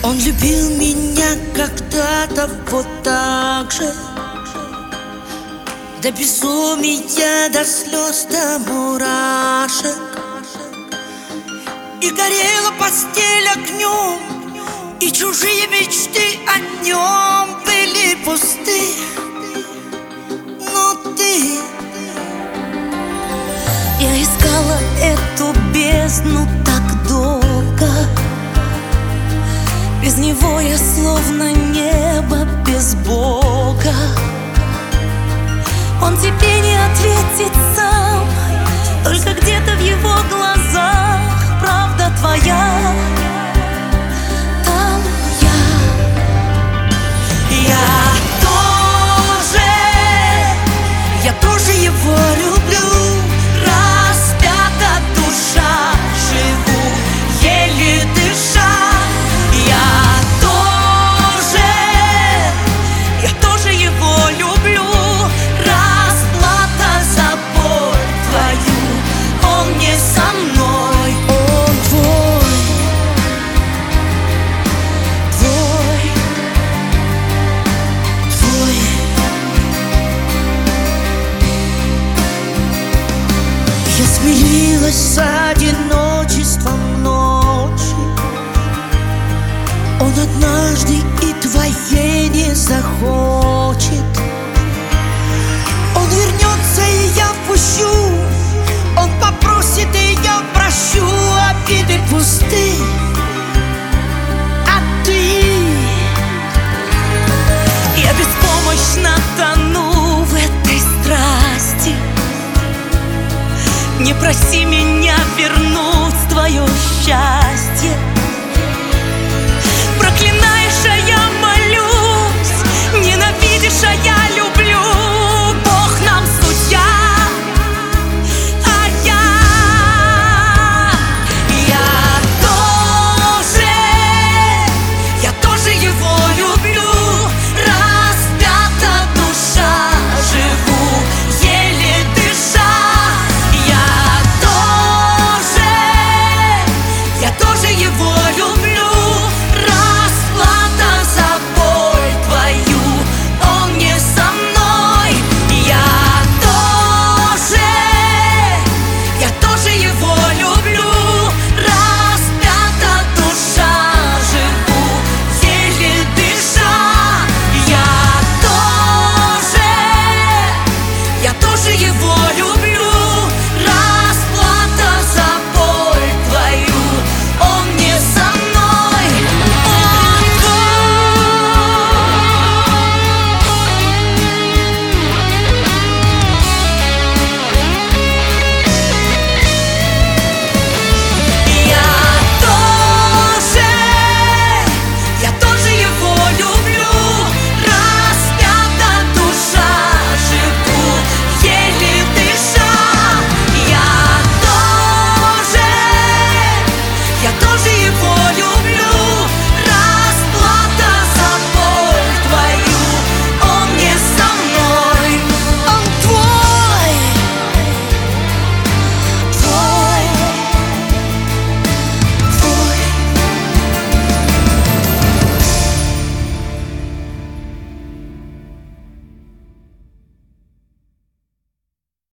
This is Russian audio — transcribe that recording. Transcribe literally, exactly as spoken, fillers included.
Он любил меня когда-то вот так же, до безумия, до слез, до мурашек. И горела постель огнем, и чужие мечты о нем были пусты. Но ты... Я искала эту бездну так долго. Без него я словно небо без Бога. Он тебе не ответит сам, только где-то в его глазах правда твоя. Там я. Я тоже, я тоже его люблю. Распята душа, живу, еле дыша. Я тоже, я тоже его люблю. Расплата за боль твою, он не со мной, он твой, твой, твой. Я смирилась с одиночеством ночи. Он однажды и твоей не захочет. Он вернется, и я впущу. Он попросит, и я прощу. Обиды пусты, а ты... Я беспомощно тону в этой страсти. Не проси меня вернуть твое счастье.